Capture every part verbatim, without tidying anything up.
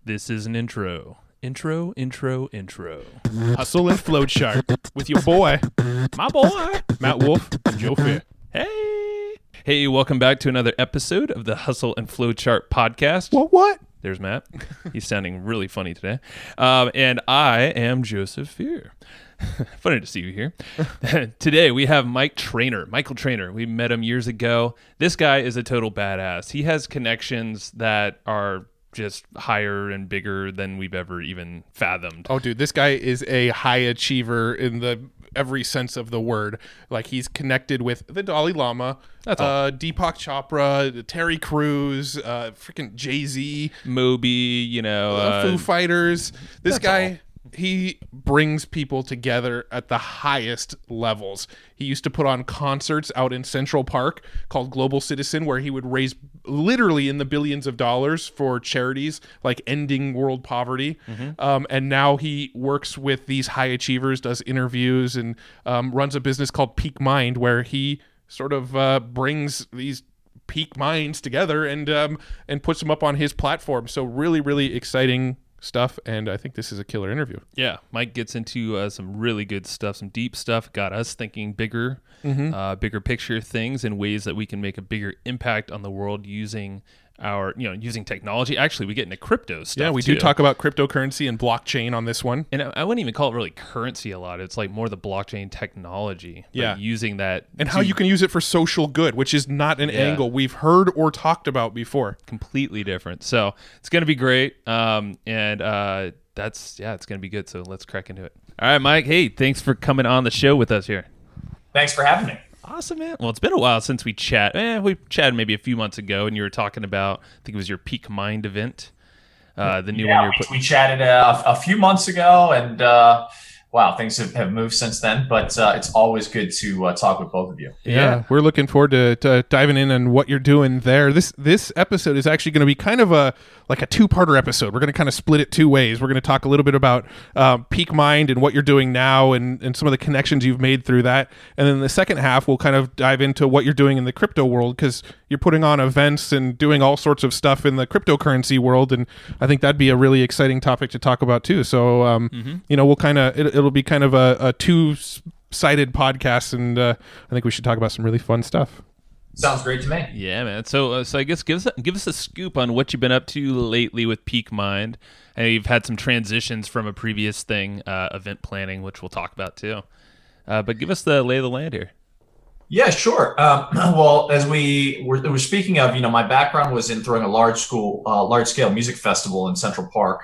This is an intro. Intro, intro, intro. Hustle and Flowchart with your boy, My boy, Matt Wolf and Joe Fair. Hey. Hey, welcome back to another episode of the Hustle and Flowchart podcast. What, what? There's Matt. He's sounding really funny today. Um, and I am Joseph Fear. Funny to see you here. Today we have Mike Trainer, Michael Trainer. We met him years ago. This guy is a total badass. He has connections that are just higher and bigger than we've ever even fathomed. Oh, dude, this guy is a high achiever in the every sense of the word. Like, he's connected with the Dalai Lama, That's all. uh, Deepak Chopra, Terry Crews, uh, freaking Jay-Z, Moby, you know. uh, Uh, Foo Fighters. This that's guy... all. He brings people together at the highest levels. He used to put on concerts out in Central Park called Global Citizen, where he would raise literally in the billions of dollars for charities like ending world poverty. Mm-hmm. Um, and now he works with these high achievers, does interviews, and um, runs a business called Peak Mind, where he sort of uh, brings these peak minds together and um, and puts them up on his platform. So really, really exciting stuff, and I think this is a killer interview. Yeah, Mike gets into uh, some really good stuff, some deep stuff. Got us thinking bigger, Mm-hmm. uh, bigger picture things and ways that we can make a bigger impact on the world using our, you know, using technology. Actually, we get into crypto stuff. Yeah, we too. do talk about cryptocurrency and blockchain on this one. And I, I wouldn't even call it really currency a lot. It's like more the blockchain technology. but Yeah. using that And to how you can use it for social good, which is not an Yeah. angle we've heard or talked about before. completely different. So it's gonna be great. Um, and uh, that's yeah, it's gonna be good. So let's crack into it. All right, Mike. Hey, thanks for coming on the show with us here. Thanks for having me. Awesome, man. Well, it's been a while since we chat. Eh, we chatted maybe a few months ago, and you were talking about, I think it was your Peak Mind event, uh, the new yeah, one you're we, putting. we chatted uh, a, a few months ago, and uh, wow, things have, have moved since then. But uh, it's always good to uh, talk with both of you. Yeah. we're looking forward to, to diving in on what you're doing there. This this episode is actually going to be kind of a like a two-parter episode. We're going to kind of split it two ways. We're going to talk a little bit about um, Peak Mind and what you're doing now, and, and some of the connections you've made through that. And then the second half, we'll kind of dive into what you're doing in the crypto world, because you're putting on events and doing all sorts of stuff in the cryptocurrency world. And I think that'd be a really exciting topic to talk about too. So, um, Mm-hmm. you know, we'll kind of, it, it'll be kind of a, a two-sided podcast. And uh, I think we should talk about some really fun stuff. Sounds great to me. Yeah, man. So, uh, so I guess give us a, give us a scoop on what you've been up to lately with Peak Mind. I know you've had some transitions from a previous thing, uh, event planning, which we'll talk about too. Uh, but give us the lay of the land here. Yeah, sure. Um, well, as we were, were speaking of, you know, my background was in throwing a large school, uh, large scale music festival in Central Park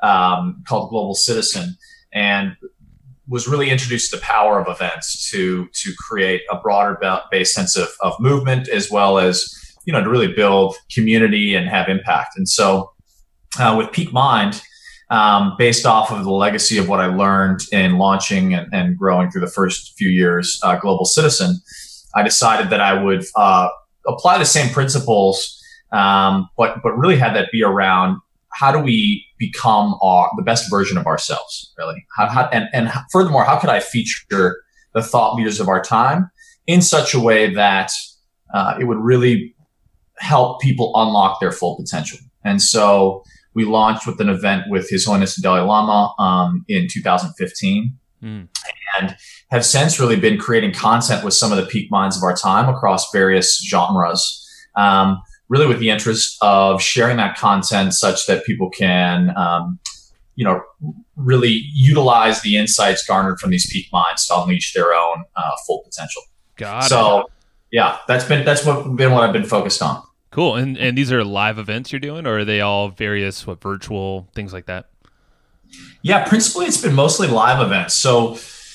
um, called Global Citizen, and was really introduced to the power of events to to create a broader based sense of, of movement, as well as, you know, to really build community and have impact. And so uh, with Peak Mind, um, based off of the legacy of what I learned in launching and, and growing through the first few years, uh, Global Citizen, I decided that I would uh, apply the same principles, um, but but really have that be around how do we become our, the best version of ourselves, really? How, how, and, and furthermore, how could I feature the thought leaders of our time in such a way that uh, it would really help people unlock their full potential? And so we launched with an event with His Holiness the Dalai Lama um, in two thousand fifteen. Mm. And have since really been creating content with some of the peak minds of our time across various genres, um, really with the interest of sharing that content such that people can, um, you know, really utilize the insights garnered from these peak minds to unleash their own uh, full potential. Got so, it. yeah, that's been that's what been what I've been focused on. Cool. And and these are live events you're doing, or are they all various what virtual things like that? Yeah, principally it's been mostly live events. So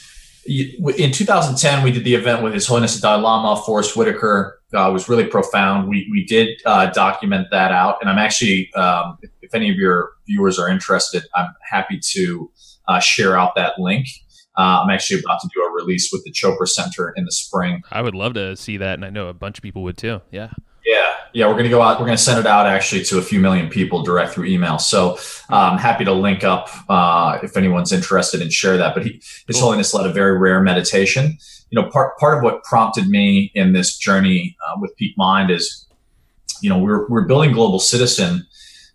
in two thousand ten, we did the event with His Holiness the Dalai Lama, Forrest Whitaker. Uh, it was really profound. We we did uh, document that out, and I'm actually, um, if, if any of your viewers are interested, I'm happy to uh, share out that link. Uh, I'm actually about to do a release with the Chopra Center in the spring. I would love to see that, and I know a bunch of people would too. Yeah. Yeah, yeah, we're going to go out. We're going to send it out actually to a few million people direct through email. So I'm um, happy to link up uh, if anyone's interested and share that. But he, His Cool. Holiness led a very rare meditation. You know, part part of what prompted me in this journey uh, with Peak Mind is, you know, we're we're building Global Citizen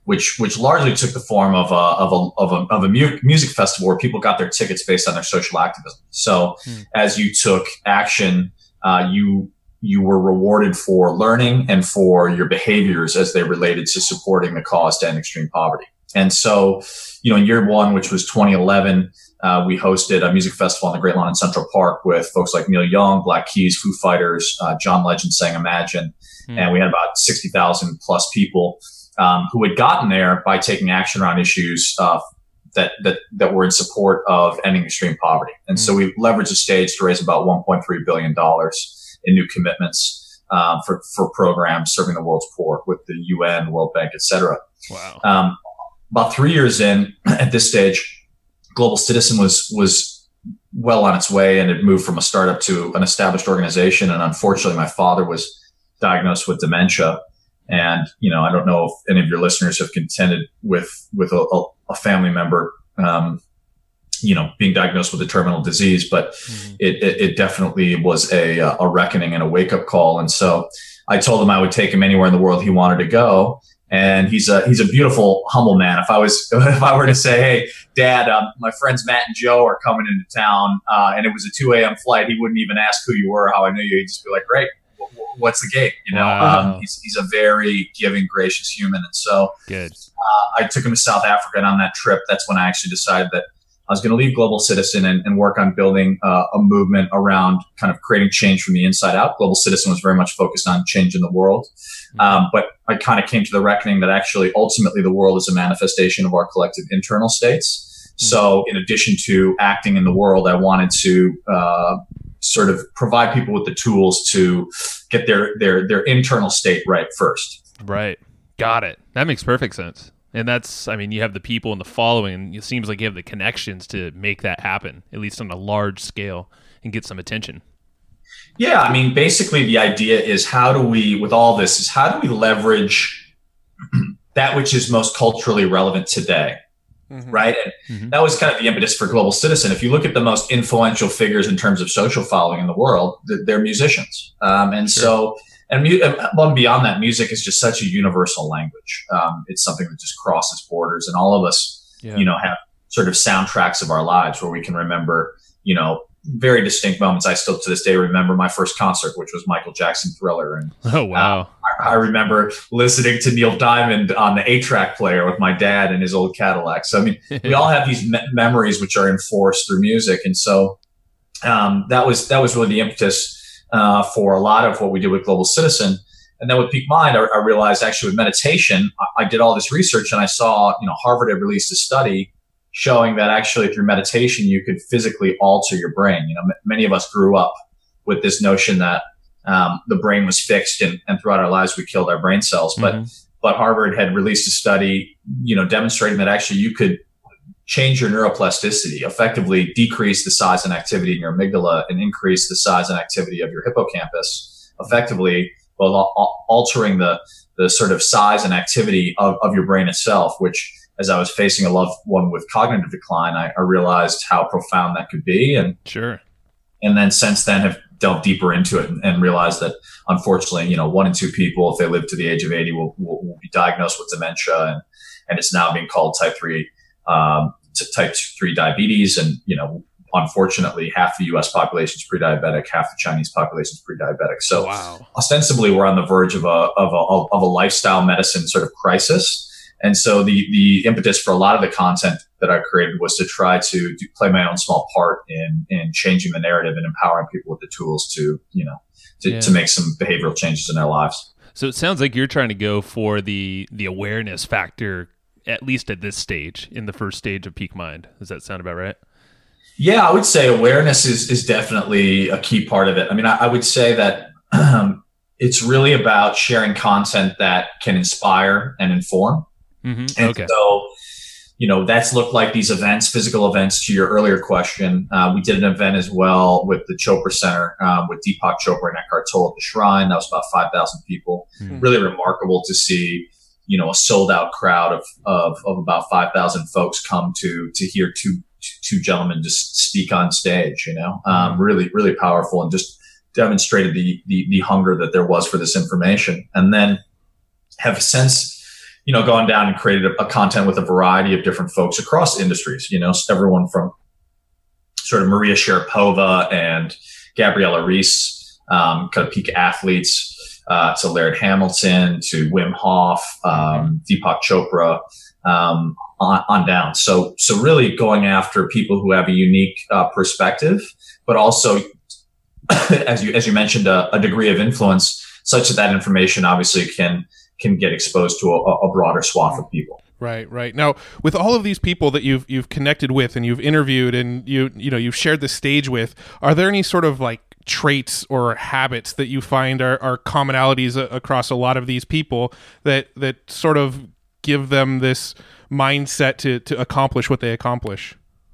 which which largely took the form of a of a of a, of a mu- music festival where people got their tickets based on their social activism. So mm. as you took action, uh, you you were rewarded for learning and for your behaviors as they related to supporting the cause to end extreme poverty. And so, you know, in year one, which was twenty eleven, uh, we hosted a music festival on the Great Lawn in Central Park with folks like Neil Young, Black Keys, Foo Fighters, uh, John Legend sang Imagine. Mm. And we had about sixty thousand plus people um, who had gotten there by taking action around issues uh, that, that, that were in support of ending extreme poverty. And mm. so we leveraged the stage to raise about one point three billion dollars in new commitments um, for, for programs serving the world's poor with the U N, World Bank, et cetera. Wow. Um, about three years in, at this stage, Global Citizen was was well on its way and had moved from a startup to an established organization. And unfortunately, my father was diagnosed with dementia. And, you know, I don't know if any of your listeners have contended with with a, a family member um, you know, being diagnosed with a terminal disease, but mm-hmm. it, it, it definitely was a, a reckoning and a wake up call. And so I told him I would take him anywhere in the world he wanted to go. And he's a, he's a beautiful, humble man. If I was, if I were to say, hey, Dad, um, my friends Matt and Joe are coming into town, uh, and it was a two a.m. flight, he wouldn't even ask who you were, how I knew you. He'd just be like, great. What's the gate? You know, wow. um, he's, he's a very giving, gracious human. And so Good. Uh, I took him to South Africa, and on that trip, that's when I actually decided that I was going to leave Global Citizen and, and work on building uh, a movement around kind of creating change from the inside out. Global Citizen was very much focused on changing the world. Um, but I kind of came to the reckoning that actually ultimately the world is a manifestation of our collective internal states. Mm-hmm. So in addition to acting in the world, I wanted to uh, sort of provide people with the tools to get their, their, their internal state right first. Right. Got it. That makes perfect sense. And that's, I mean, you have the people and the following, and it seems like you have the connections to make that happen, at least on a large scale, and get some attention. Yeah, I mean, basically the idea is how do we, with all this, is how do we leverage that which is most culturally relevant today, mm-hmm. right? And mm-hmm. that was kind of the impetus for Global Citizen. If you look at the most influential figures in terms of social following in the world, they're musicians. Um, and sure. so... And mu- beyond that, music is just such a universal language. Um, it's something that just crosses borders, and all of us, yeah. you know, have sort of soundtracks of our lives where we can remember, you know, very distinct moments. I still to this day remember my first concert, which was Michael Jackson Thriller. And oh wow, uh, I, I remember listening to Neil Diamond on the eight-track player with my dad in his old Cadillac. So I mean, we all have these me- memories which are enforced through music, and so um, that was that was really the impetus. Uh, for a lot of what we did with Global Citizen. And then with Peak Mind, I, I realized actually with meditation, I, I did all this research and I saw, you know, Harvard had released a study showing that actually through meditation, you could physically alter your brain. You know, m- many of us grew up with this notion that um, the brain was fixed and, and throughout our lives, we killed our brain cells. Mm-hmm. But, but Harvard had released a study, you know, demonstrating that actually you could change your neuroplasticity, effectively decrease the size and activity in your amygdala and increase the size and activity of your hippocampus, effectively while al- altering the, the sort of size and activity of, of your brain itself, which as I was facing a loved one with cognitive decline, I, I realized how profound that could be. And sure. And then since then have delved deeper into it and, and realized that unfortunately, you know, one in two people, if they live to the age of eighty, will, will, will be diagnosed with dementia. And, and it's now being called type three, um, to type three diabetes. And, you know, unfortunately, half the U S population is pre-diabetic, half the Chinese population is pre-diabetic. So wow. ostensibly we're on the verge of a, of a, of a lifestyle medicine sort of crisis. And so the, the impetus for a lot of the content that I created was to try to do, play my own small part in, in changing the narrative and empowering people with the tools to, you know, to, yeah. to make some behavioral changes in their lives. So it sounds like you're trying to go for the, the awareness factor, at least at this stage, in the first stage of Peak Mind. Does that sound about right? Yeah, I would say awareness is is definitely a key part of it. I mean, I, I would say that um, it's really about sharing content that can inspire and inform. Mm-hmm. And okay. so, you know, that's looked like these events, physical events, to your earlier question. Uh, we did an event as well with the Chopra Center um, with Deepak Chopra and Eckhart Tolle at the Shrine. That was about five thousand people. Mm-hmm. Really remarkable to see, you know, a sold out crowd of, of, of about five thousand folks come to, to hear two, two gentlemen just speak on stage, you know, um, really, really powerful and just demonstrated the, the, the hunger that there was for this information. And then have since you know, gone down and created a, a content with a variety of different folks across industries, you know, everyone from sort of Maria Sharapova and Gabriella Reese, um, kind of peak athletes, uh, to Laird Hamilton, to Wim Hof, um, Deepak Chopra, um, on, on down. So, so really going after people who have a unique uh, perspective, but also, as you as you mentioned, a, a degree of influence such that that information obviously can can get exposed to a, a broader swath of people. Right, right. Now, with all of these people that you've you've connected with and you've interviewed and you you know you've shared the stage with, are there any sort of like traits or habits that you find are, are commonalities a- across a lot of these people that that sort of give them this mindset to to accomplish what they accomplish?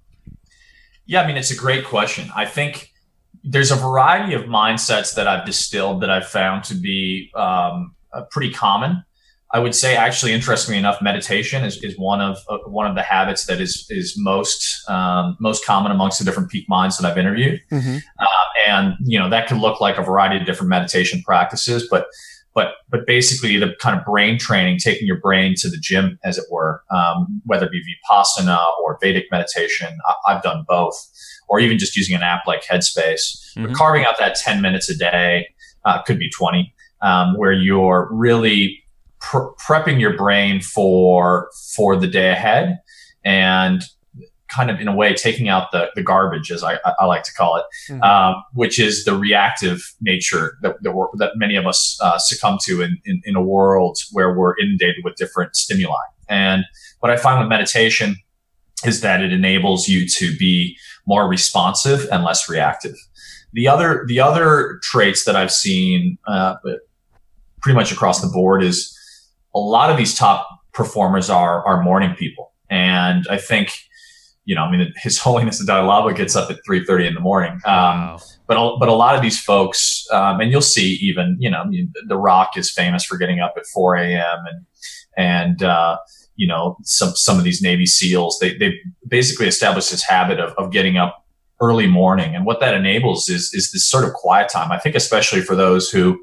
Yeah, I mean, it's a great question. I think there's a variety of mindsets that I've distilled that I've found to be um, uh, pretty common. I would say, actually, interestingly enough, meditation is, is one of uh, one of the habits that is is most um, most common amongst the different peak minds that I've interviewed. Mm-hmm. Uh, and you know that could look like a variety of different meditation practices, but but but basically the kind of brain training, taking your brain to the gym, as it were, um, whether it be Vipassana or Vedic meditation. I, I've done both, or even just using an app like Headspace, mm-hmm. but carving out that ten minutes a day, uh, could be twenty, um, where you're really Pre- prepping your brain for for the day ahead, and kind of in a way taking out the the garbage, as I, I like to call it, mm-hmm. um, which is the reactive nature that that, we're, that many of us uh, succumb to in, in in a world where we're inundated with different stimuli. And what I find with meditation is that it enables you to be more responsive and less reactive. The other the other traits that I've seen uh, pretty much across the board is a lot of these top performers are are morning people. And I think, you know, I mean, His Holiness the Dalai Lama gets up at three thirty in the morning. Um, wow. But, a, but a lot of these folks, um, and you'll see even, you know, The Rock is famous for getting up at four a.m. and, and, uh, you know, some, some of these Navy SEALs, they, they basically established this habit of, of getting up early morning. And what that enables is, is this sort of quiet time. I think especially for those who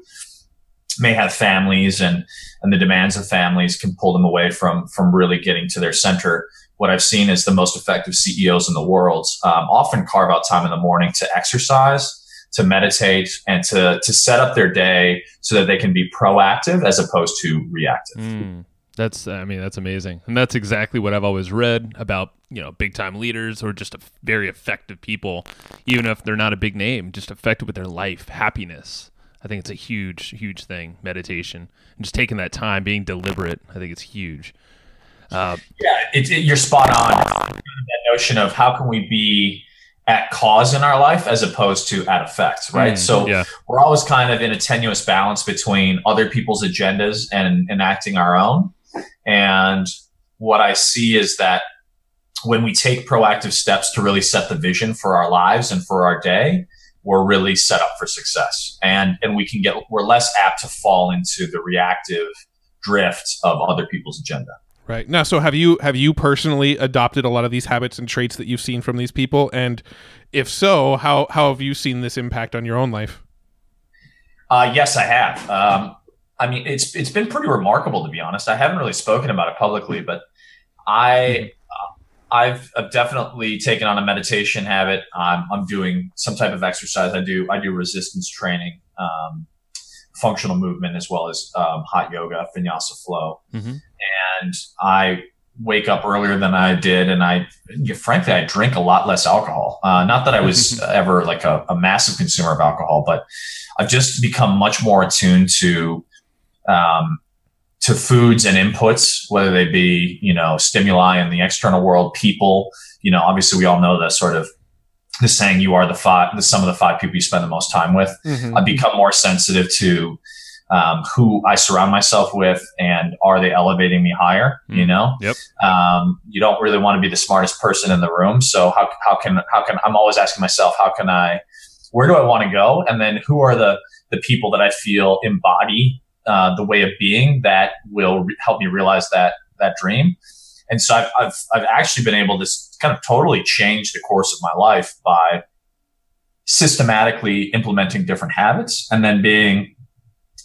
may have families, and, and the demands of families can pull them away from, from really getting to their center. What I've seen is the most effective C E Os in the world um, often carve out time in the morning to exercise, to meditate, and to, to set up their day so that they can be proactive as opposed to reactive. Mm, that's, I mean, that's amazing. And that's exactly what I've always read about, you know, big time leaders or just a very effective people, even if they're not a big name, just effective with their life, happiness. I think it's a huge, huge thing, meditation. And just taking that time, being deliberate, I think it's huge. Uh, yeah, it, it, you're spot on. That notion of how can we be at cause in our life as opposed to at effect, right? Mm, so yeah. We're always kind of in a tenuous balance between other people's agendas and enacting our own. And what I see is that when we take proactive steps to really set the vision for our lives and for our day, we're really set up for success, and and we can get we're less apt to fall into the reactive drift of other people's agenda. Right. Now, so have you have you personally adopted a lot of these habits and traits that you've seen from these people, and if so, how how have you seen this impact on your own life? Uh, yes, I have. Um, I mean, it's it's been pretty remarkable, to be honest. I haven't really spoken about it publicly, but I. Mm-hmm. I've, I've definitely taken on a meditation habit. I'm, I'm doing some type of exercise. I do I do resistance training, um, functional movement, as well as um, hot yoga, vinyasa flow. Mm-hmm. And I wake up earlier than I did, and I, frankly, I drink a lot less alcohol. Uh, not that I was ever like a, a massive consumer of alcohol, but I've just become much more attuned to um, to foods and inputs, whether they be, you know, stimuli in the external world, people, you know, obviously we all know that sort of the saying, you are the five, the sum of the five people you spend the most time with. Mm-hmm. I've become more sensitive to um, who I surround myself with, and are they elevating me higher? Mm. You know, yep. um, you don't really want to be the smartest person in the room. So how, how can, how can, I'm always asking myself, how can I, where do I want to go? And then who are the, the people that I feel embody Uh, the way of being that will re- help me realize that that dream. And so I've, I've I've actually been able to kind of totally change the course of my life by systematically implementing different habits, and then being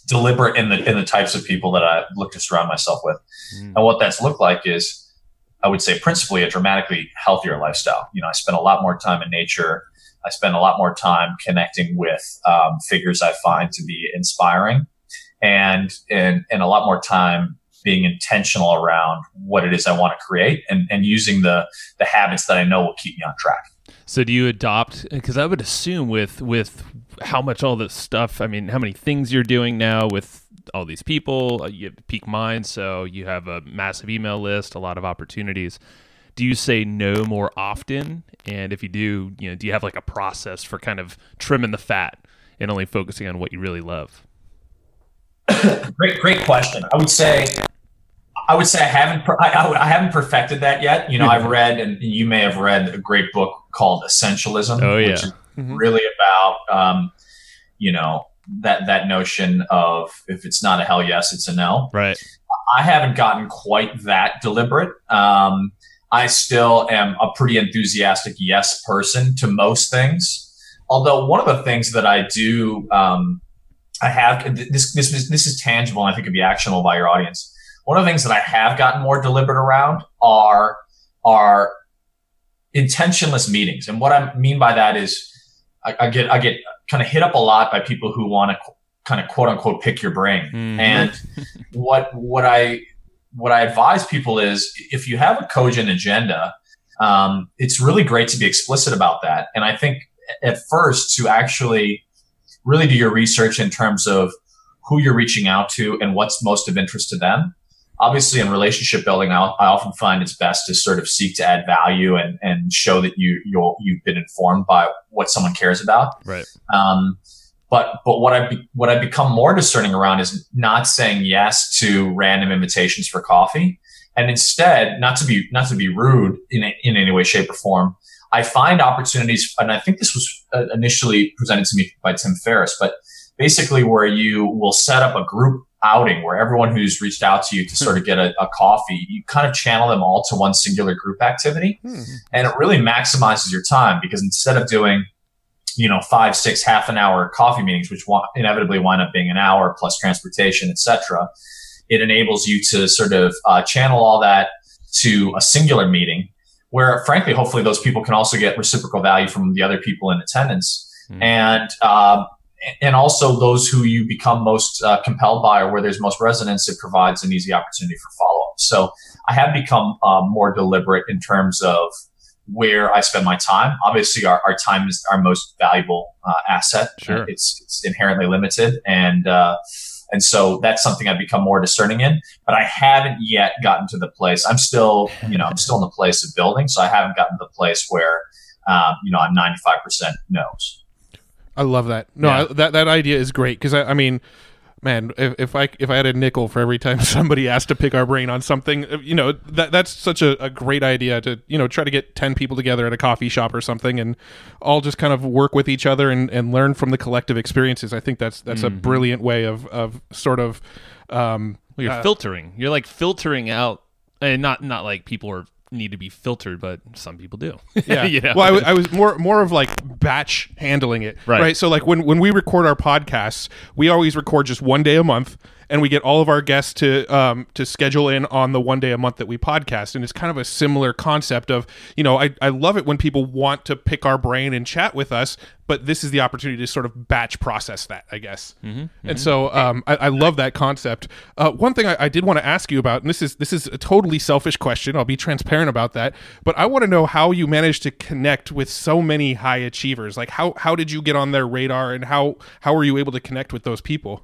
deliberate in the in the types of people that I look to surround myself with. Mm. And what that's looked like is, I would say, principally a dramatically healthier lifestyle. You know, I spend a lot more time in nature. I spend a lot more time connecting with um, figures I find to be inspiring, and and and a lot more time being intentional around what it is I want to create, and, and using the the habits that I know will keep me on track. So do you adopt, because I would assume with with how much all this stuff, I mean, how many things you're doing now with all these people, you have Peak Mind, so you have a massive email list, a lot of opportunities. Do you say no more often? And if you do, you know, do you have like a process for kind of trimming the fat and only focusing on what you really love? Great, great question. I would say, I would say I haven't, I, I haven't perfected that yet. You know, I've read, and you may have read a great book called Essentialism, oh, yeah. which is mm-hmm. really about, um, you know, that, that notion of if it's not a hell yes, it's a no. Right. I haven't gotten quite that deliberate. Um, I still am a pretty enthusiastic yes person to most things. Although one of the things that I do, um, I have, this, this, this is tangible and I think it'd be actionable by your audience. One of the things that I have gotten more deliberate around are, are intentionless meetings. And what I mean by that is I, I get, I get kind of hit up a lot by people who want to kind of quote unquote pick your brain. Mm-hmm. And what, what I, what I advise people is if you have a cogent agenda, um, it's really great to be explicit about that. And I think at first to actually really do your research in terms of who you're reaching out to and what's most of interest to them. Obviously, in relationship building, I, I often find it's best to sort of seek to add value and, and show that you you're, you've been informed by what someone cares about. Right. Um, but but what I be, what I become more discerning around is not saying yes to random invitations for coffee, and instead, not to be not to be rude in a, in any way, shape, or form. I find opportunities, and I think this was initially presented to me by Tim Ferriss, but basically where you will set up a group outing where everyone who's reached out to you to sort of get a, a coffee, you kind of channel them all to one singular group activity. Hmm. And it really maximizes your time because instead of doing, you know, five, six, half an hour coffee meetings, which wa- inevitably wind up being an hour plus transportation, et cetera, it enables you to sort of uh, channel all that to a singular meeting where, frankly, hopefully those people can also get reciprocal value from the other people in attendance. Hmm. And, um, And also those who you become most uh, compelled by or where there's most resonance, it provides an easy opportunity for follow-up. So I have become uh, more deliberate in terms of where I spend my time. Obviously, our, our time is our most valuable uh, asset. Sure. It's, it's inherently limited. And uh, and so that's something I've become more discerning in. But I haven't yet gotten to the place. I'm still, you know, I'm still in the place of building. So I haven't gotten to the place where, um, you know, I'm ninety-five percent no's. I love that. No, yeah. I, that that idea is great because I, I mean, man, if, if I if I had a nickel for every time somebody asked to pick our brain on something, you know, that that's such a, a great idea to, you know, try to get ten people together at a coffee shop or something and all just kind of work with each other and, and learn from the collective experiences. I think that's that's mm-hmm. a brilliant way of of sort of um, well, you're uh, filtering. You're like filtering out, and not not like people are. Need to be filtered, but some people do. Yeah. You know? Well, I, w- I was more more of like batch handling it. Right. right. So like when, when we record our podcasts, we always record just one day a month, and we get all of our guests to um to schedule in on the one day a month that we podcast. And it's kind of a similar concept of, you know, I, I love it when people want to pick our brain and chat with us, but this is the opportunity to sort of batch process that, I guess. Mm-hmm, mm-hmm. And so um, I, I love that concept. Uh, one thing I, I did want to ask you about, and this is this is a totally selfish question, I'll be transparent about that, but I want to know how you managed to connect with so many high achievers. Like how how did you get on their radar, and how how were you able to connect with those people?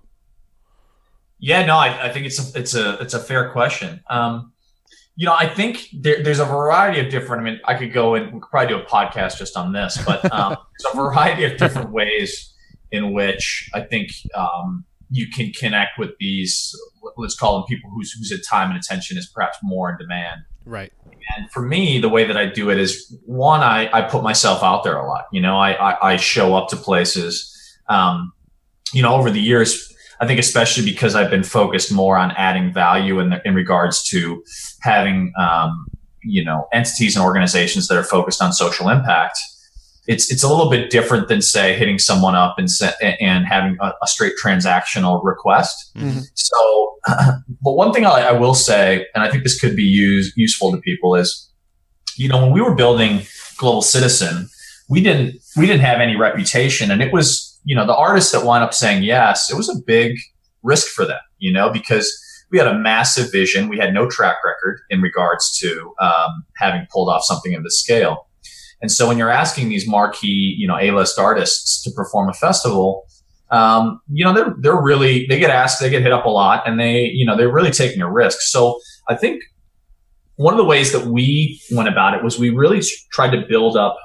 Yeah, no, I, I think it's a, it's a it's a fair question. Um, you know, I think there, there's a variety of different. I mean, I could go and we could probably do a podcast just on this, but um, there's a variety of different ways in which I think um, you can connect with these. Let's call them people whose whose time and attention is perhaps more in demand. Right. And for me, the way that I do it is one, I, I put myself out there a lot. You know, I I, I show up to places. Um, you know, over the years. I think especially because I've been focused more on adding value in, the, in regards to having, um, you know, entities and organizations that are focused on social impact. it's it's a little bit different than say hitting someone up and se- and having a, a straight transactional request. Mm-hmm. So, but one thing I, I will say, and I think this could be used useful to people, is, you know, when we were building Global Citizen, we didn't we didn't have any reputation, and it was, you know, the artists that wound up saying yes, it was a big risk for them, you know, because we had a massive vision, we had no track record in regards to um, having pulled off something of this scale. And so when you're asking these marquee, you know, A-list artists to perform a festival, um, you know, they're, they're really, they get asked, they get hit up a lot, and they, you know, they're really taking a risk. So I think one of the ways that we went about it was we really tried to build up,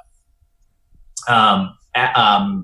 um, a, um,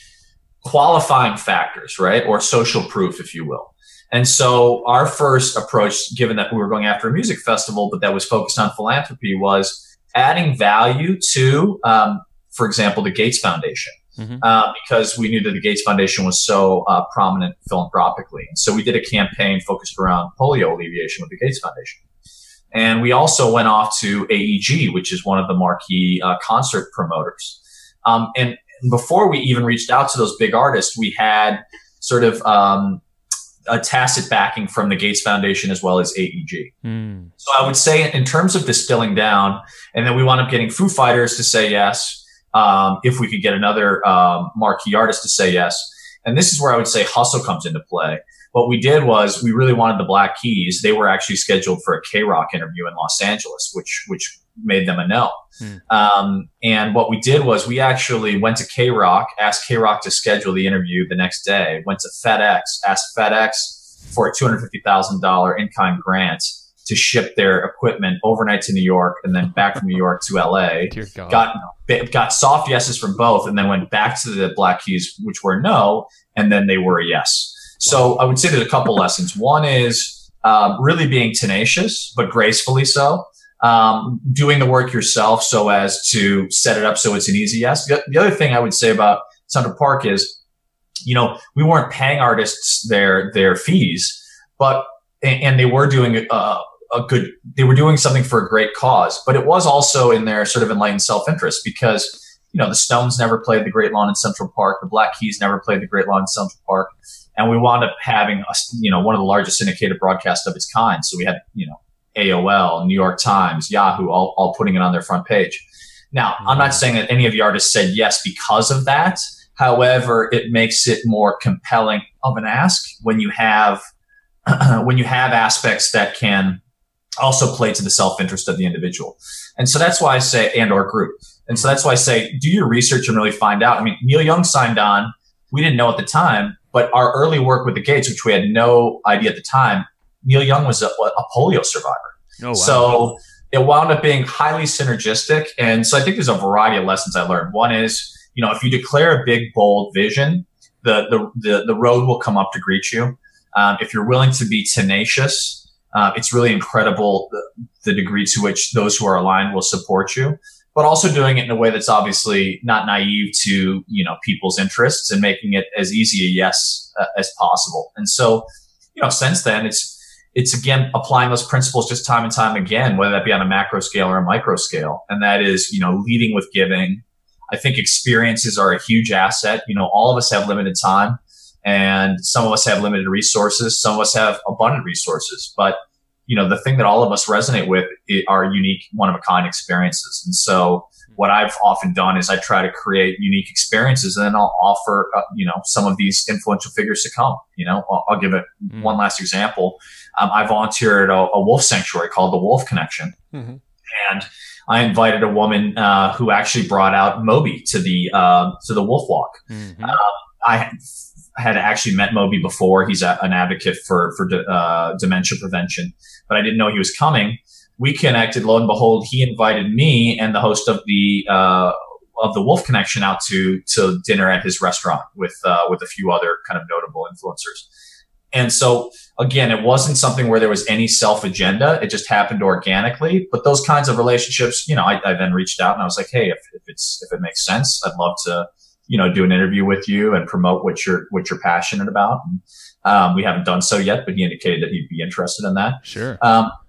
qualifying factors, right? Or social proof, if you will. And so our first approach, given that we were going after a music festival, but that was focused on philanthropy, was adding value to, um, for example, the Gates Foundation, mm-hmm. uh, because we knew that the Gates Foundation was so uh, prominent philanthropically. And so we did a campaign focused around polio alleviation with the Gates Foundation. And we also went off to A E G, which is one of the marquee uh, concert promoters. Um, and before we even reached out to those big artists, we had sort of um, a tacit backing from the Gates Foundation as well as A E G. Mm. So I would say in terms of distilling down, and then we wound up getting Foo Fighters to say yes, um, if we could get another um, marquee artist to say yes. And this is where I would say hustle comes into play. What we did was we really wanted the Black Keys. They were actually scheduled for a K-Rock interview in Los Angeles, which which made them a no. Hmm. Um, and what we did was we actually went to K-Rock, asked K-Rock to schedule the interview the next day, went to FedEx, asked FedEx for a two hundred fifty thousand dollars in-kind grant to ship their equipment overnight to New York and then back from New York to L A. Dear God. Got, got soft yeses from both and then went back to the Black Keys, which were no, and then they were a yes. So I would say there's a couple lessons. One is um, really being tenacious, but gracefully so. Um, doing the work yourself so as to set it up so it's an easy yes. The, the other thing I would say about Central Park is, you know, we weren't paying artists their their fees, but and, and they were doing a, a good, they were doing something for a great cause, but it was also in their sort of enlightened self-interest because, you know, the Stones never played the Great Lawn in Central Park, the Black Keys never played the Great Lawn in Central Park, and we wound up having, a, you know, one of the largest syndicated broadcasts of its kind. So we had, you know, A O L, New York Times, Yahoo, all, all putting it on their front page. Now, mm-hmm. I'm not saying that any of the artists said yes because of that. However, it makes it more compelling of an ask when you have when you have aspects that can also play to the self-interest of the individual. And so that's why I say, and or group. And so that's why I say, do your research and really find out. I mean, Neil Young signed on. We didn't know at the time, but our early work with the Gates, which we had no idea at the time, Neil Young was a, a polio survivor. Oh, wow. So it wound up being highly synergistic. And so I think there's a variety of lessons I learned. One is, you know, if you declare a big, bold vision, the the the, the road will come up to greet you. Um, if you're willing to be tenacious, uh, it's really incredible the, the degree to which those who are aligned will support you. But also doing it in a way that's obviously not naive to, you know, people's interests and making it as easy a yes uh, as possible. And so, you know, since then, it's It's, again, applying those principles just time and time again, whether that be on a macro scale or a micro scale. And that is, you know, leading with giving. I think experiences are a huge asset. You know, all of us have limited time and some of us have limited resources. Some of us have abundant resources. But, you know, the thing that all of us resonate with are unique, one of a kind experiences. And so what I've often done is I try to create unique experiences and then I'll offer, uh, you know, some of these influential figures to come. You know, I'll, I'll give it mm-hmm. one last example. Um, I volunteered at a, a wolf sanctuary called the Wolf Connection. Mm-hmm. And I invited a woman uh, who actually brought out Moby to the uh, to the Wolf Walk. Mm-hmm. Uh, I had actually met Moby before. He's a, an advocate for for de- uh, dementia prevention, but I didn't know he was coming. We connected. Lo and behold, he invited me and the host of the uh, of the Wolf Connection out to to dinner at his restaurant with uh, with a few other kind of notable influencers. And so, again, it wasn't something where there was any self agenda. It just happened organically. But those kinds of relationships, you know, I, I then reached out and I was like, hey, if, if it's if it makes sense, I'd love to, you know, do an interview with you and promote what you're what you're passionate about. And, um, we haven't done so yet, but he indicated that he'd be interested in that. Sure. Um,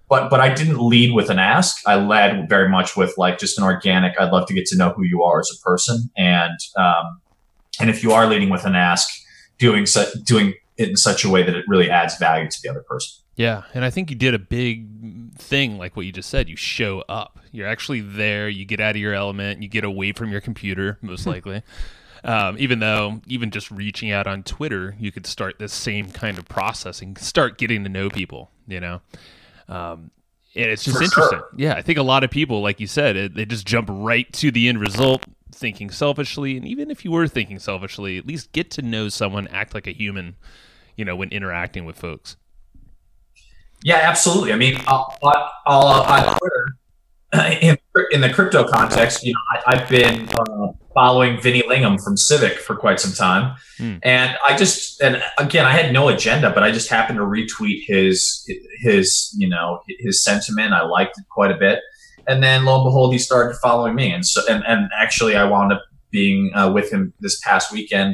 but but I didn't lead with an ask. I led very much with like just an organic. I'd love to get to know who you are as a person, and um, and if you are leading with an ask, doing su- doing it in such a way that it really adds value to the other person. Yeah, and I think you did a big thing, like what you just said. You show up. You're actually there. You get out of your element. You get away from your computer, most likely. Um, even though, even just reaching out on Twitter, you could start this same kind of processing, start getting to know people, you know? Um, and it's just For interesting. sure. Yeah, I think a lot of people, like you said, it, they just jump right to the end result, thinking selfishly. And even if you were thinking selfishly, at least get to know someone, act like a human, you know, when interacting with folks. Yeah, absolutely. I mean, I'll, I'll, I'll, on Twitter, in, in the crypto context, you know, I, I've been uh, following Vinny Lingham from Civic for quite some time, mm. and I just, and again, I had no agenda, but I just happened to retweet his, his, you know, his sentiment. I liked it quite a bit, and then lo and behold, he started following me, and so, and, and actually, I wound up being uh, with him this past weekend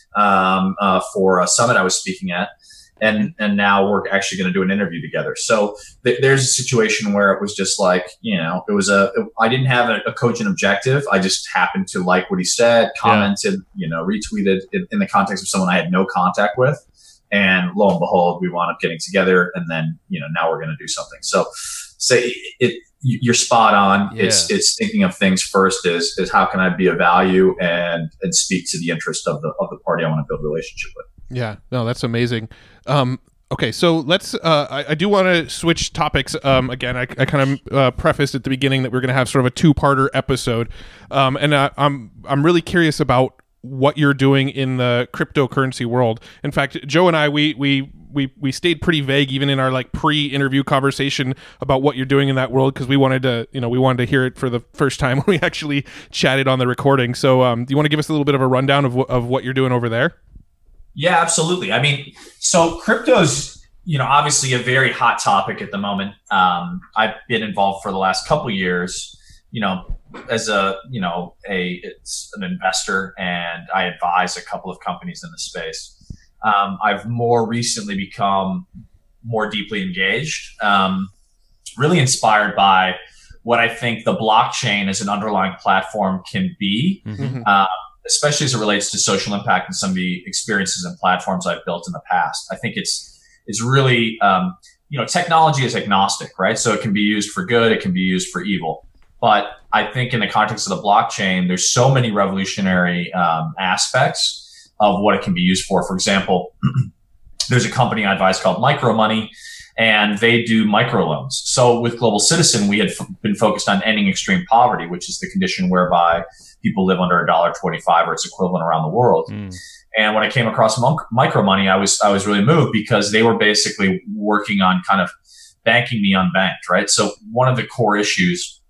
um, uh, for a summit I was speaking at. And and now we're actually going to do an interview together. So th- there's a situation where it was just like, you know, it was a, it, I didn't have a, a cogent objective. I just happened to like what he said, commented, yeah. you know, retweeted in, in the context of someone I had no contact with. And lo and behold, we wound up getting together. And then, you know, now we're going to do something. So say it, you're spot on. Yeah. It's it's thinking of things first is is how can I be of value and and speak to the interest of the of the party I want to build a relationship with. Yeah, no, that's amazing. Um, okay, so let's. Uh, I, I do want to switch topics. Um, again, I, I kind of uh, prefaced at the beginning that we're going to have sort of a two-parter episode, um, and uh, I'm I'm really curious about what you're doing in the cryptocurrency world. In fact, Joe and I, we we we we stayed pretty vague even in our like pre-interview conversation about what you're doing in that world because we wanted to, you know, we wanted to hear it for the first time when we actually chatted on the recording. So, um, do you want to give us a little bit of a rundown of of what you're doing over there? Yeah, absolutely. I mean, so crypto's, you know, obviously a very hot topic at the moment. Um, I've been involved for the last couple of years, you know, as a, you know, a, it's an investor, and I advise a couple of companies in the space. Um, I've more recently become more deeply engaged, um, really inspired by what I think the blockchain as an underlying platform can be. Mm-hmm. Uh, especially as it relates to social impact and some of the experiences and platforms I've built in the past. I think it's it's really, um, you know, technology is agnostic, right? So it can be used for good, it can be used for evil. But I think in the context of the blockchain, there's so many revolutionary um, aspects of what it can be used for. For example, there's a company I advise called Micromoney, and they do microloans. So with Global Citizen, we had f- been focused on ending extreme poverty, which is the condition whereby people live under a dollar twenty-five or its equivalent around the world. Mm. And when I came across Micromoney, I was I was really moved because they were basically working on kind of banking the unbanked, right? So one of the core issues,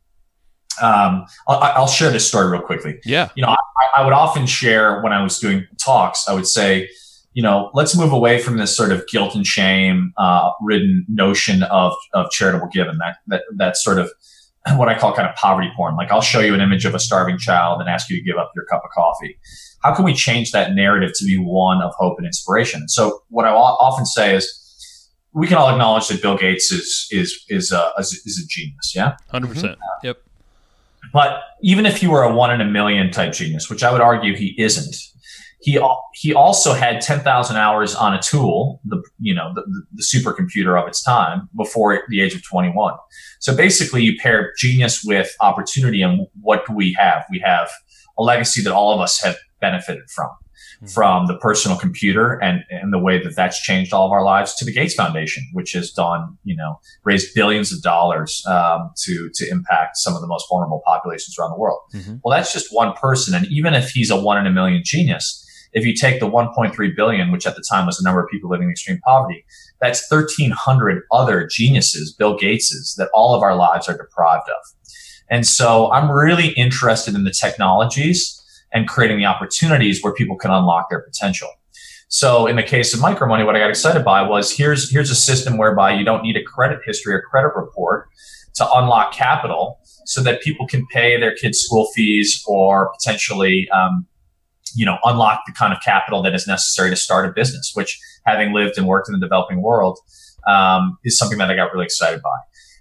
um, I'll, I'll share this story real quickly. Yeah, you know, I, I would often share when I was doing talks, I would say, you know, let's move away from this sort of guilt and shame uh, ridden notion of of charitable giving. That that that sort of what I call kind of poverty porn. Like I'll show you an image of a starving child and ask you to give up your cup of coffee. How can we change that narrative to be one of hope and inspiration? So what I often say is we can all acknowledge that Bill Gates is, is, is a, is a genius. Yeah. one hundred percent. Uh, yep. But even if you were a one in a million type genius, which I would argue he isn't, he, he also had ten thousand hours on a tool, the, you know, the, the supercomputer of its time before the age of twenty-one. So basically you pair genius with opportunity, and what do we have? We have a legacy that all of us have benefited from, mm-hmm. from the personal computer and, and the way that that's changed all of our lives, to the Gates Foundation, which has done, you know, raised billions of dollars, um, to, to impact some of the most vulnerable populations around the world. Mm-hmm. Well, that's just one person. And even if he's a one in a million genius, if you take the one point three billion, which at the time was the number of people living in extreme poverty, that's thirteen hundred other geniuses, Bill Gateses, that all of our lives are deprived of. And so I'm really interested in the technologies and creating the opportunities where people can unlock their potential. So in the case of Micromoney, what I got excited by was here's, here's a system whereby you don't need a credit history or credit report to unlock capital so that people can pay their kids' school fees or potentially, um, you know, unlock the kind of capital that is necessary to start a business, which, having lived and worked in the developing world, um, is something that I got really excited by.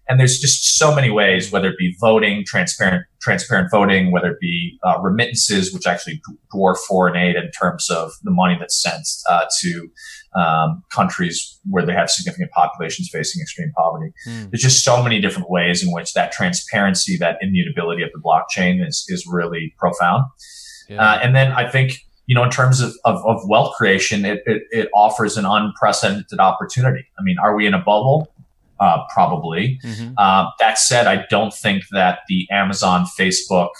And there's just so many ways, whether it be voting, transparent, transparent voting, whether it be uh, remittances, which actually dwarf foreign aid in terms of the money that's sent uh, to um, countries where they have significant populations facing extreme poverty. Mm. There's just so many different ways in which that transparency, that immutability of the blockchain is is really profound. Yeah. Uh, and then I think, you know, in terms of, of, of wealth creation, it, it, it offers an unprecedented opportunity. I mean, are we in a bubble? Uh, probably. Mm-hmm. Uh, that said, I don't think that the Amazon, Facebook,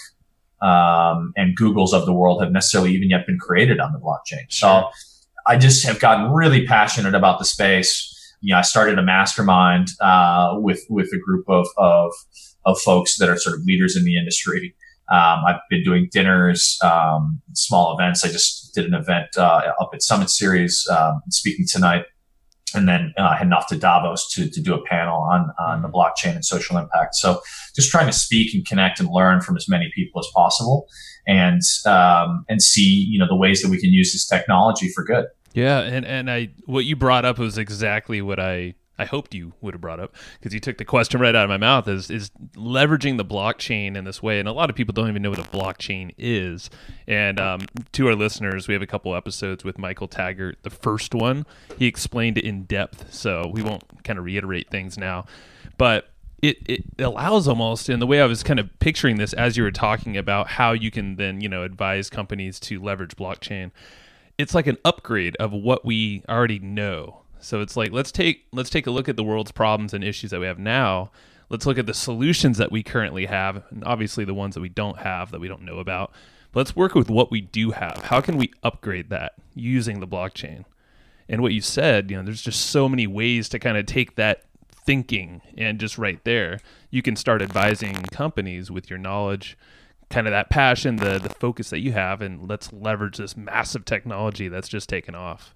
um, and Googles of the world have necessarily even yet been created on the blockchain. Sure. So I just have gotten really passionate about the space. You know, I started a mastermind uh, with with a group of, of of folks that are sort of leaders in the industry. Um, I've been doing dinners, um, small events. I just did an event uh, up at Summit Series, um, speaking tonight, and then uh, heading off to Davos to to do a panel on on the blockchain and social impact. So just trying to speak and connect and learn from as many people as possible, and um, and see, you know, the ways that we can use this technology for good. Yeah, and and I what you brought up was exactly what I. I hoped you would have brought up, because you took the question right out of my mouth, is is leveraging the blockchain in this way. And a lot of people don't even know what a blockchain is. And um, to our listeners, we have a couple episodes with Michael Taggart. The first one, he explained it in depth, so we won't kind of reiterate things now. But it, it allows almost, in the way I was kind of picturing this as you were talking about how you can then, you know, advise companies to leverage blockchain, it's like an upgrade of what we already know. So it's like, let's take let's take a look at the world's problems and issues that we have now. Let's look at the solutions that we currently have, and obviously the ones that we don't have, that we don't know about. But let's work with what we do have. How can we upgrade that using the blockchain? And what you said, you know, there's just so many ways to kind of take that thinking, and just right there, you can start advising companies with your knowledge, kind of that passion, the the focus that you have, and let's leverage this massive technology that's just taken off.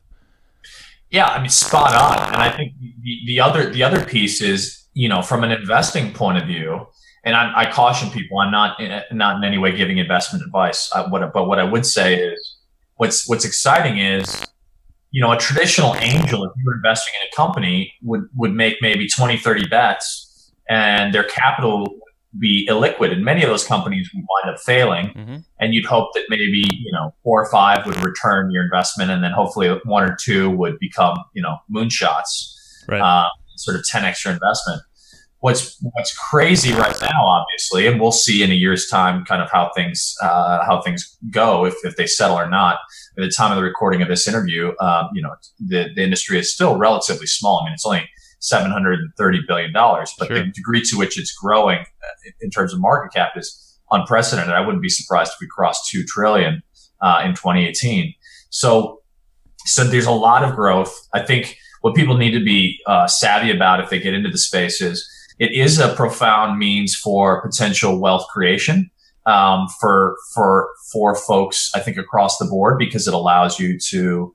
Yeah, I mean, spot on. And I think the, the other the other piece is, you know, from an investing point of view, and I, I caution people, I'm not in, not in any way giving investment advice. I, what, but what I would say is, what's what's exciting is, you know, a traditional angel, if you were investing in a company, would would make maybe twenty, thirty bets, and their capital would be illiquid, and many of those companies would wind up failing. Mm-hmm. And you'd hope that maybe, you know, four or five would return your investment, and then hopefully one or two would become, you know, moonshots, right. uh, sort of ten x your investment. What's what's crazy right now, obviously, and we'll see in a year's time, kind of how things uh, how things go, if if they settle or not. At the time of the recording of this interview, um, you know, the the industry is still relatively small. I mean, it's only seven hundred thirty billion dollars, but sure. the degree to which it's growing in terms of market cap is unprecedented. I wouldn't be surprised if we crossed two trillion uh, in twenty eighteen. So, so there's a lot of growth. I think what people need to be uh, savvy about if they get into the space is it is a profound means for potential wealth creation um, for for for folks, I think, across the board, because it allows you to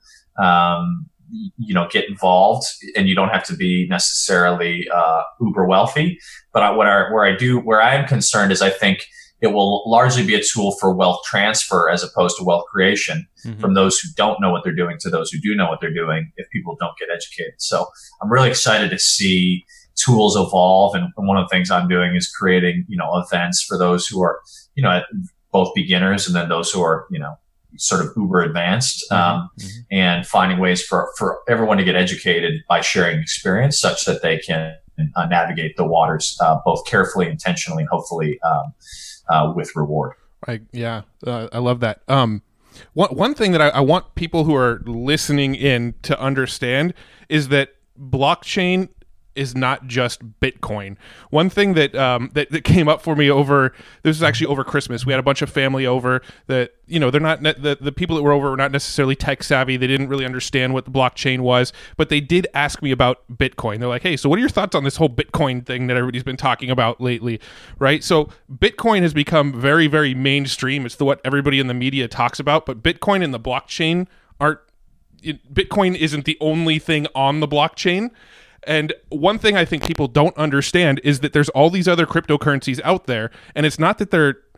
um, you know, get involved, and you don't have to be necessarily uh, uber wealthy. But I, what I, where I do, where I am concerned is I think it will largely be a tool for wealth transfer as opposed to wealth creation, mm-hmm. from those who don't know what they're doing to those who do know what they're doing, if people don't get educated. So I'm really excited to see tools evolve. And one of the things I'm doing is creating, you know, events for those who are, you know, both beginners and then those who are, you know, sort of uber advanced, um, mm-hmm. and finding ways for, for everyone to get educated by sharing experience such that they can uh, navigate the waters, uh, both carefully, intentionally, and hopefully, um, uh, with reward. I, yeah, uh, I love that. Um, one, one thing that I, I want people who are listening in to understand is that blockchain is not just Bitcoin. One thing that, um, that that came up for me over, this was actually over Christmas. We had a bunch of family over that, you know, they're not, ne- the, the people that were over were not necessarily tech savvy. They didn't really understand what the blockchain was, but they did ask me about Bitcoin. They're like, hey, so what are your thoughts on this whole Bitcoin thing that everybody's been talking about lately, right? So Bitcoin has become very, very mainstream. It's the what everybody in the media talks about, but Bitcoin and the blockchain aren't, it, Bitcoin isn't the only thing on the blockchain. And one thing I think people don't understand is that there's all these other cryptocurrencies out there, and it's not that they're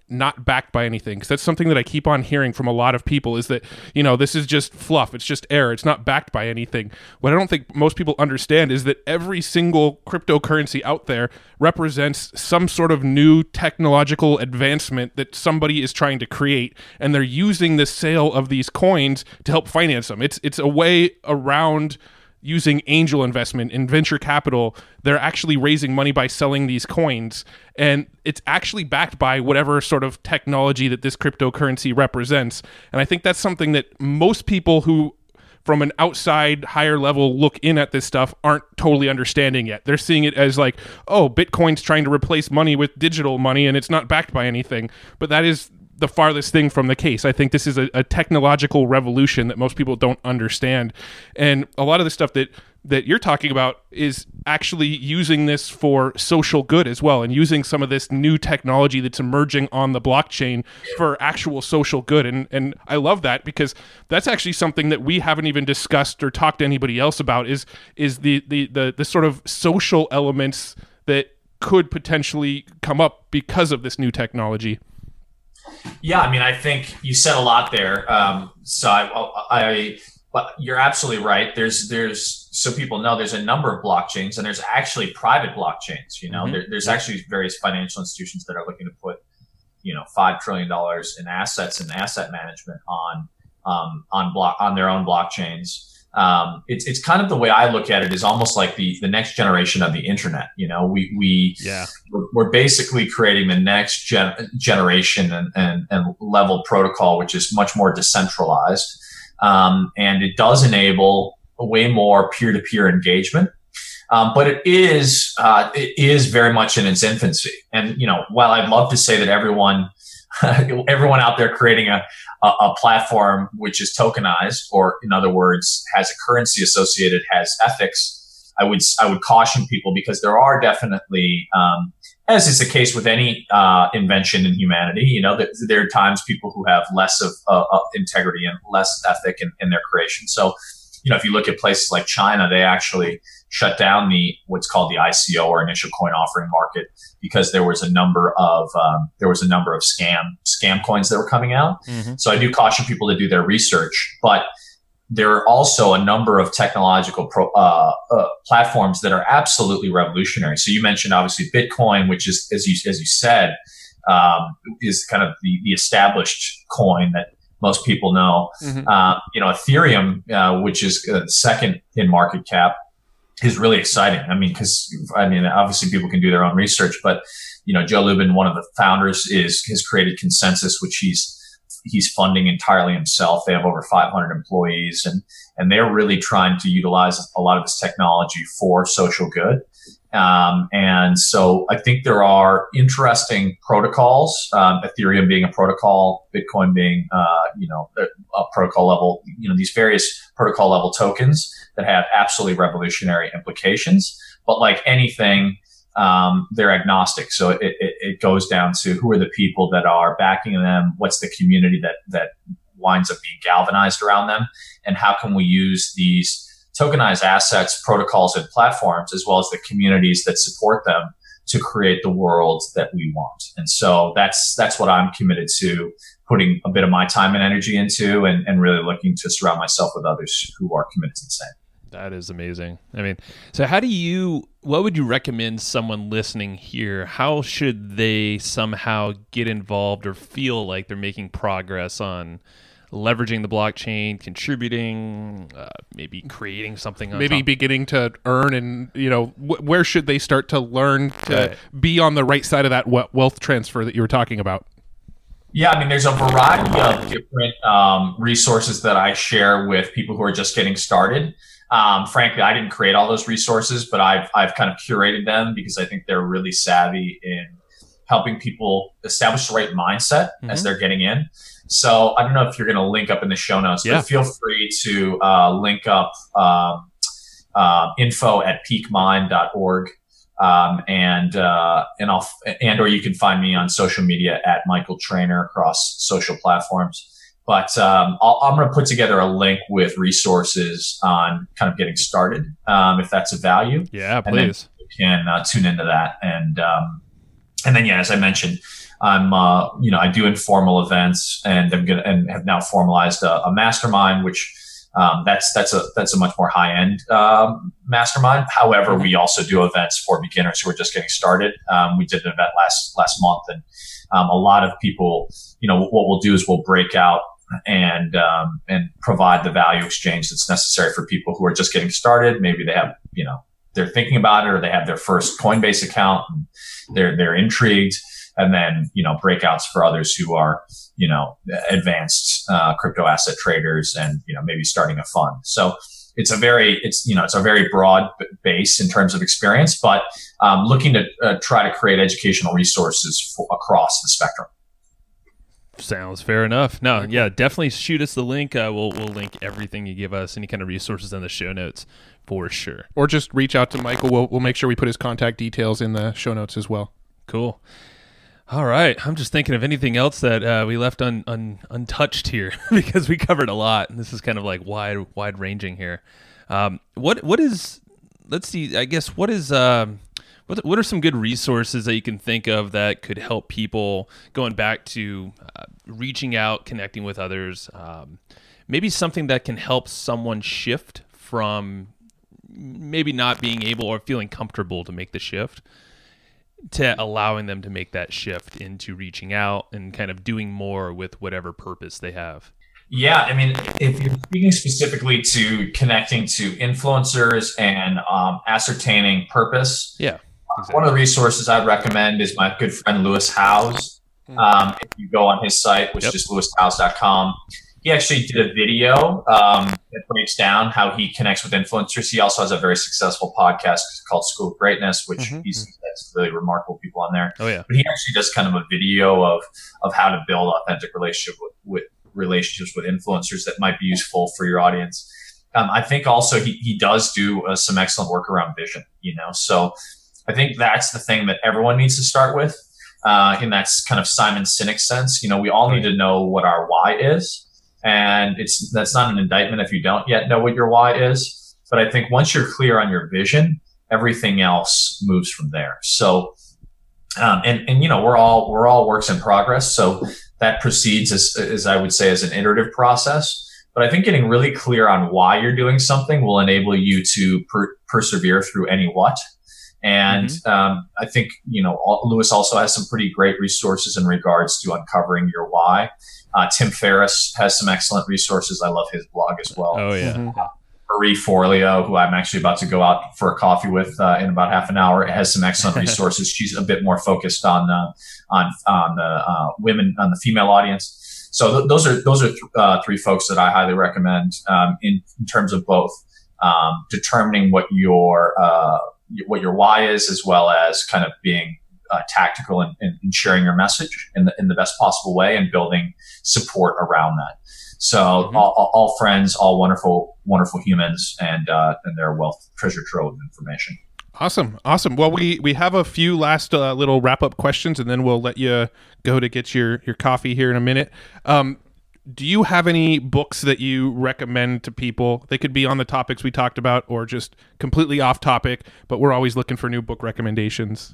not backed by anything? Because that's something that I keep on hearing from a lot of people, is that, you know, this is just fluff. It's just air. It's not backed by anything. What I don't think most people understand is that every single cryptocurrency out there represents some sort of new technological advancement that somebody is trying to create, and they're using the sale of these coins to help finance them. It's it's a way around using angel investment in venture capital. They're actually raising money by selling these coins, and it's actually backed by whatever sort of technology that this cryptocurrency represents. And I think that's something that most people who from an outside higher level look in at this stuff aren't totally understanding yet. They're seeing it as like, oh, Bitcoin's trying to replace money with digital money and it's not backed by anything. But that is the farthest thing from the case. I think this is a, a technological revolution that most people don't understand. And a lot of the stuff that that you're talking about is actually using this for social good as well, and using some of this new technology that's emerging on the blockchain for actual social good. And and I love that, because that's actually something that we haven't even discussed or talked to anybody else about, is is the the the, the sort of social elements that could potentially come up because of this new technology. Yeah, I mean, I think you said a lot there. Um, so I, I, but you're absolutely right. There's, there's, so people know there's a number of blockchains, and there's actually private blockchains. You know, mm-hmm. there, there's actually various financial institutions that are looking to put, you know, five trillion dollars in assets and asset management on, um, on block on their own blockchains. Um, it's it's kind of the way I look at it, is almost like the the next generation of the internet. You know, we we yeah. we're, we're basically creating the next gen, generation and, and and level protocol, which is much more decentralized, um, and it does enable a way more peer to peer engagement. Um, but it is uh, it is very much in its infancy. And you know, while I'd love to say that everyone everyone out there creating a A, a platform which is tokenized, or in other words, has a currency associated, has ethics, I would I would caution people, because there are definitely, um, as is the case with any uh, invention in humanity, you know, that there are times people who have less of uh, uh, integrity and less ethic in, in their creation. So, you know, if you look at places like China, they actually shut down the what's called the I C O, or initial coin offering market, because there was a number of um, there was a number of scam scam coins that were coming out. Mm-hmm. So I do caution people to do their research, but there are also a number of technological pro, uh, uh, platforms that are absolutely revolutionary. So you mentioned obviously Bitcoin, which is, as you as you said, um, is kind of the, the established coin that most people know. Mm-hmm. Uh, you know, Ethereum, uh, which is uh, second in market cap, is really exciting. I mean, because I mean, obviously people can do their own research, but you know, Joe Lubin, one of the founders, is has created Consensus, which he's he's funding entirely himself. They have over five hundred employees, and and they're really trying to utilize a lot of this technology for social good. Um, and so I think there are interesting protocols, um, Ethereum being a protocol, Bitcoin being, uh, you know, a, a protocol level, you know, these various protocol level tokens that have absolutely revolutionary implications. But like anything, um, they're agnostic. So it, it, it goes down to who are the people that are backing them, what's the community that, that winds up being galvanized around them, and how can we use these tokenized assets, protocols, and platforms, as well as the communities that support them, to create the world that we want. And so that's that's what I'm committed to, putting a bit of my time and energy into, and, and really looking to surround myself with others who are committed to the same. That is amazing. I mean, so how do you, what would you recommend someone listening here? How should they somehow get involved or feel like they're making progress on leveraging the blockchain, contributing, uh, maybe creating something on maybe top? Beginning to earn, and you know, wh- where should they start to learn to Right. be on the right side of that we- wealth transfer that you were talking about? Yeah, I mean, there's a variety of different um, resources that I share with people who are just getting started. Um, frankly, I didn't create all those resources, but I've I've kind of curated them because I think they're really savvy in helping people establish the right mindset mm-hmm. as they're getting in. So I don't know if you're going to link up in the show notes, yeah. but feel free to uh, link up um, uh, info at peak mind dot org. Um, and, uh, and I'll, and, or you can find me on social media at Michael Trainer across social platforms. But, um, I'll, I'm going to put together a link with resources on kind of getting started. Um, if that's of value. Yeah, and then please. you can uh, tune into that. And, um, and then, yeah, as I mentioned, I'm, uh, you know, I do informal events, and I'm gonna and have now formalized a, a mastermind, which um, that's that's a that's a much more high end um, mastermind. However, we also do events for beginners who are just getting started. Um, we did an event last last month, and um, a lot of people, you know, what we'll do is we'll break out and um, and provide the value exchange that's necessary for people who are just getting started. Maybe they have, you know, they're thinking about it, or they have their first Coinbase account, and they're they're intrigued. And then, you know, breakouts for others who are, you know, advanced uh, crypto asset traders, and, you know, maybe starting a fund. So it's a very, it's, you know, it's a very broad base in terms of experience, but um, looking to uh, try to create educational resources for, across the spectrum. Sounds fair enough. No, yeah, definitely shoot us the link. Uh, we'll we'll link everything you give us, any kind of resources in the show notes for sure. Or just reach out to Michael. We'll we'll make sure we put his contact details in the show notes as well. Cool. All right. I'm just thinking of anything else that uh, we left un, un, untouched here because we covered a lot. And this is kind of like wide wide ranging here. Um, what what is? Let's see. I guess what is? Um, what what are some good resources that you can think of that could help people going back to uh, reaching out, connecting with others? Um, maybe something that can help someone shift from maybe not being able or feeling comfortable to make the shift, to allowing them to make that shift into reaching out and kind of doing more with whatever purpose they have. Yeah, I mean, if you're speaking specifically to connecting to influencers and um, ascertaining purpose, yeah, exactly. One of the resources I'd recommend is my good friend Lewis Howes. Um, if you go on his site, which yep. is lewis howes dot com, he actually did a video um, that breaks down how he connects with influencers. He also has a very successful podcast called School of Greatness, which mm-hmm. he's has really remarkable people on there. Oh yeah, but he actually does kind of a video of of how to build authentic relationship with, with relationships with influencers that might be useful for your audience. Um, I think also he he does do uh, some excellent work around vision. You know, so I think that's the thing that everyone needs to start with. Uh, and that's kind of Simon Sinek sense. You know, we all need to know what our why is. And it's that's not an indictment if you don't yet know what your why is. But I think once you're clear on your vision, everything else moves from there. So, um, and, and, you know, we're all, we're all works in progress. So that proceeds as, as I would say, as an iterative process. But I think getting really clear on why you're doing something will enable you to per- persevere through any what. And mm-hmm. um, I think, you know, Lewis also has some pretty great resources in regards to uncovering your why. Uh, Tim Ferriss has some excellent resources. I love his blog as well. Oh, yeah. Mm-hmm. Uh, Marie Forleo, who I'm actually about to go out for a coffee with uh, in about half an hour, has some excellent resources. She's a bit more focused on uh, on on the uh, women, on the female audience. So th- those are those are th- uh, three folks that I highly recommend um, in, in terms of both um, determining what your uh, what your why is, as well as kind of being uh, tactical in, in, in sharing your message in the in the best possible way and building support around that. So mm-hmm. all, all, all friends, all wonderful, wonderful humans, and uh, and their wealth, treasure trove of information. Awesome, awesome. Well, we we have a few last uh, little wrap up questions, and then we'll let you go to get your your coffee here in a minute. Um, do you have any books that you recommend to people? They could be on the topics we talked about, or just completely off topic. But we're always looking for new book recommendations.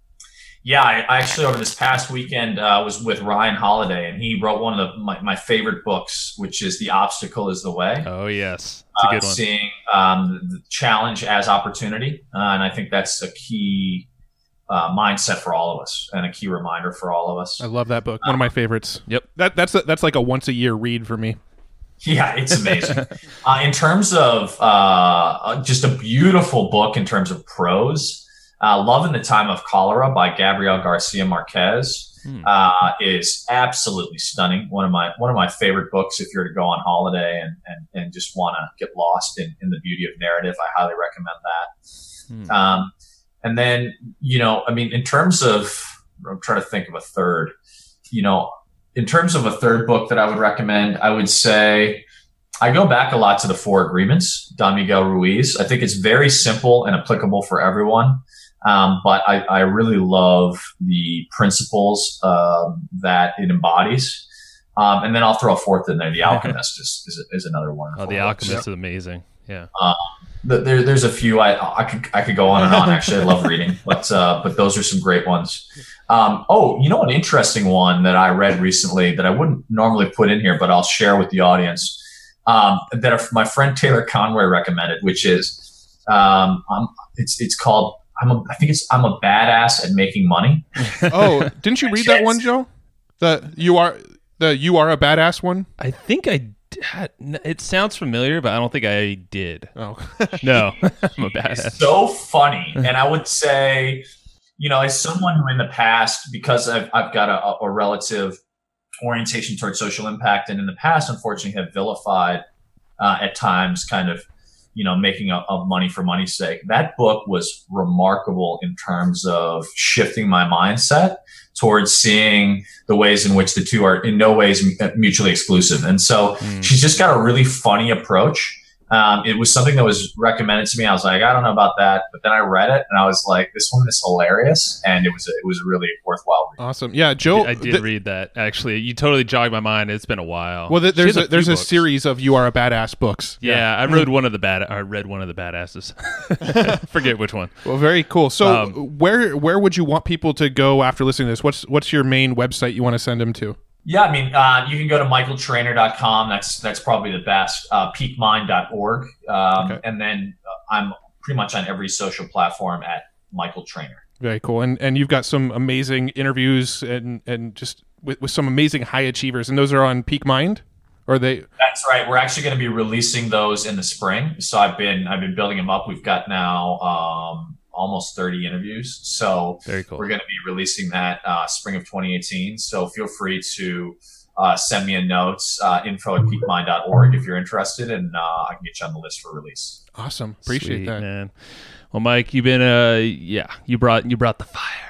Yeah, I, I actually over this past weekend uh, was with Ryan Holiday, and he wrote one of the, my, my favorite books, which is "The Obstacle Is the Way." Oh yes, it's a good uh, one. Seeing um, the challenge as opportunity, uh, and I think that's a key uh, mindset for all of us, and a key reminder for all of us. I love that book. One of my favorites. Yep, that that's a, that's like a once a year read for me. Yeah, it's amazing. uh, in terms of uh, just a beautiful book in terms of prose. Uh, Love in the Time of Cholera by Gabriel Garcia Marquez hmm. uh, is absolutely stunning. One of my one of my favorite books if you're to go on holiday and and, and just want to get lost in, in the beauty of narrative. I highly recommend that. Hmm. Um, and then, you know, I mean, in terms of, I'm trying to think of a third, you know, in terms of a third book that I would recommend, I would say I go back a lot to the Four Agreements, Don Miguel Ruiz. I think it's very simple and applicable for everyone. Um, but I, I really love the principles um, that it embodies. Um, and then I'll throw a fourth in there. The Alchemist is, is, is another one. Oh, The Alchemist is amazing. Yeah. Uh, there, there's a few I, I could I could go on and on. Actually, I love reading, but uh, but those are some great ones. Um, oh, you know, an interesting one that I read recently that I wouldn't normally put in here, but I'll share with the audience. Um, that my friend Taylor Conway recommended, which is um, um, it's it's called I'm a, I think it's I'm a badass at making money. Oh, didn't you read that one, Joe? The you are the you are a badass one. I think I. It sounds familiar, but I don't think I did. Oh, no, I'm a badass. It's so funny, and I would say, you know, as someone who in the past, because I've I've got a, a relative orientation towards social impact, and in the past, unfortunately, have vilified uh, at times, kind of, you know, making a, a money for money's sake. That book was remarkable in terms of shifting my mindset towards seeing the ways in which the two are in no ways mutually exclusive. And so mm. she's just got a really funny approach. Um, it was something that was recommended to me. I was like, I don't know about that. But then I read it and I was like, this woman is hilarious. And it was, it was really worthwhile read. Awesome. Yeah. Joe, I did th- read that actually. You totally jogged my mind. It's been a while. Well, th- there's a, a there's a series of You Are a Badass books. Yeah. yeah. I read one of the bad, I read one of the badasses. Forget which one. Well, very cool. So Um, where, where would you want people to go after listening to this? What's, what's your main website you want to send them to? Yeah, I mean, uh, you can go to michael trainer dot com. That's that's probably the best. Uh, peak mind dot org. Um, Okay. And then uh, I'm pretty much on every social platform at Michael Trainer. Very cool. And and you've got some amazing interviews and, and just with, with some amazing high achievers. And those are on Peak Mind? Or are they? That's right. We're actually going to be releasing those in the spring. So I've been I've been building them up. We've got now um, almost thirty interviews. So Very cool. We're going to be releasing that uh, spring of twenty eighteen. So feel free to uh, send me a note, uh, info at peak mind dot org if you're interested, and uh, I can get you on the list for release. Awesome. Appreciate Sweet, that. Man. Well, Mike, you've been uh yeah, you brought you brought the fire.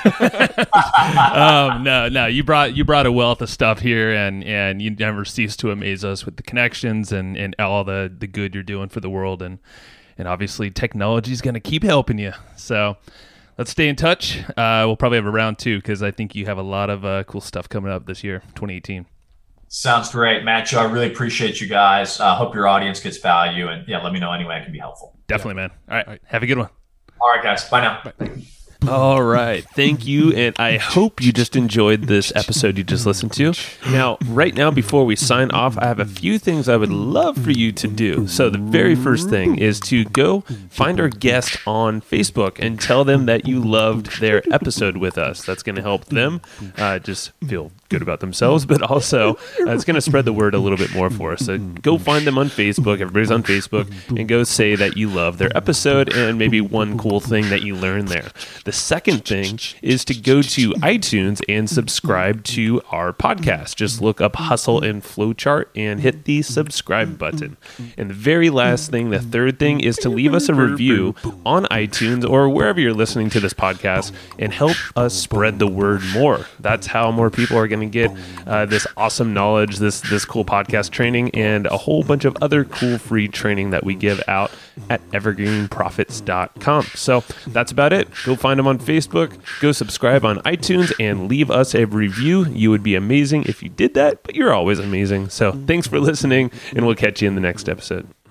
um, no, no, you brought you brought a wealth of stuff here, and, and you never cease to amaze us with the connections and, and all the, the good you're doing for the world, and and obviously technology is going to keep helping you. So let's stay in touch. Uh, we'll probably have a round two because I think you have a lot of uh, cool stuff coming up this year, twenty eighteen. Sounds great, Matt. Joe, I really appreciate you guys. I uh, hope your audience gets value, and yeah, let me know any way I can be helpful. Definitely, man. All right, All right. Have a good one. All right, guys. Bye now. Bye. All right. Thank you. And I hope you just enjoyed this episode you just listened to. Now, right now, before we sign off, I have a few things I would love for you to do. So the very first thing is to go find our guest on Facebook and tell them that you loved their episode with us. That's going to help them uh, just feel good about themselves, but also uh, it's going to spread the word a little bit more for us. So go find them on Facebook. Everybody's on Facebook, and go say that you love their episode and maybe one cool thing that you learned there. The second thing is to go to iTunes and subscribe to our podcast. Just look up Hustle and Flowchart and hit the subscribe button. And the very last thing, the third thing, is to leave us a review on iTunes or wherever you're listening to this podcast and help us spread the word more. That's how more people are going to get uh, this awesome knowledge, this this cool podcast training, and a whole bunch of other cool free training that we give out at evergreen profits dot com. So that's about it. Go find them on Facebook, go subscribe on iTunes, and leave us a review. You would be amazing if you did that, but you're always amazing. So thanks for listening, and we'll catch you in the next episode.